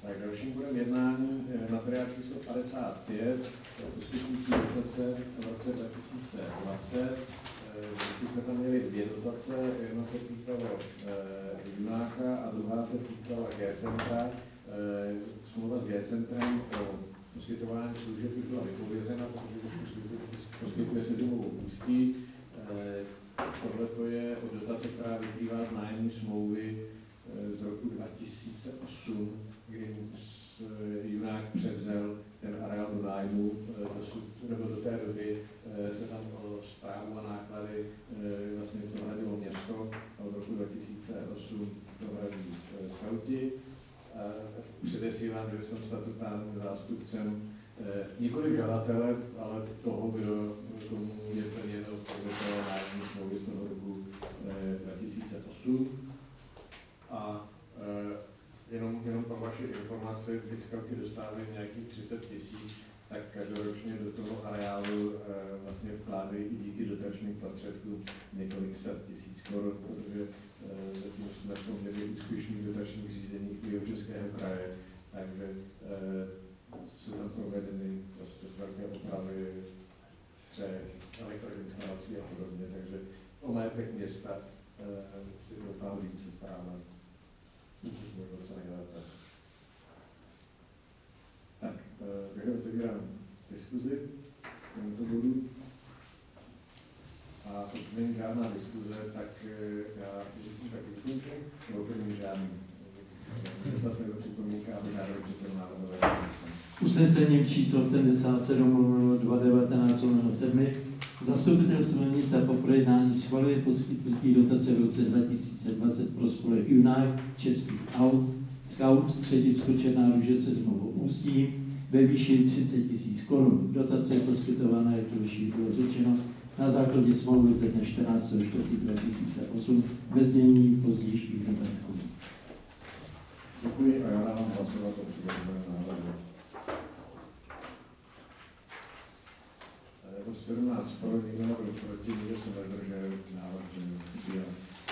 Tak dalším bodem jednání materiál číslo 55, poskytnutí dotace v roce 2020. Vždycky jsme tam měli dvě dotace, jedna se týkala Junáka a druhá se týkala G-centra. Smlouva s G-centrem o poskytování služeb už byla vypovězena, protože služby poskytuje se zimovou Ústí. Tohle je o dotace, která vyplývá z nájemní smlouvy z roku 2008, kdy Junák převzal ten areál do nájmu, nebo do té doby se tam o správu a náklady vlastně to hradilo město a od roku 2008 to hradí skauti. Předesílám, že jsem statutárním zástupcem nikoli žadatele, ale toho, kdo tomu je plněno podle té nájemní smlouvy z toho roku 2008. A jenom pro vaši informaci, když skauty dostávají nějakých 30 000, tak každoročně do toho areálu vlastně vkládají i díky dotačním prostředkům několik set tisíc korun, protože zatím jsme v poměrně úspěšných dotačních řízeních Jihočeského kraje, takže jsou tam provedeny prostě velké opravy střech, elektroinstalací a podobně, takže o majetek města si doufám více staráme. Co nejlépe. Tak, takže otevírám diskuzi k tomuto bodu. A pokud není žádná diskuze, tak já vykončím, nebo první žádný. Dotaz nebo připomínka, aby žádný předtím návrhové. Usnesením číslo 77/2019/7 Zastupitelstvo města po projednání schvaluje poskytnutí dotace v roce 2020 pro spolek Junák Českých aut Scout středisko Černá Růže se Zimovou Ústí ve výši 30 000 korun. Dotace je poskytována, jak to vyšší bylo řečeno, na základě smlouvy ze dne 14.4.2008 ve znění pozdějších dodatků. Děkuji a já dávám hlasovat o přiděleném návrhu. Je to 17 pro, nikdo nebyl proti, nikdo se nedržel, návrh přijat.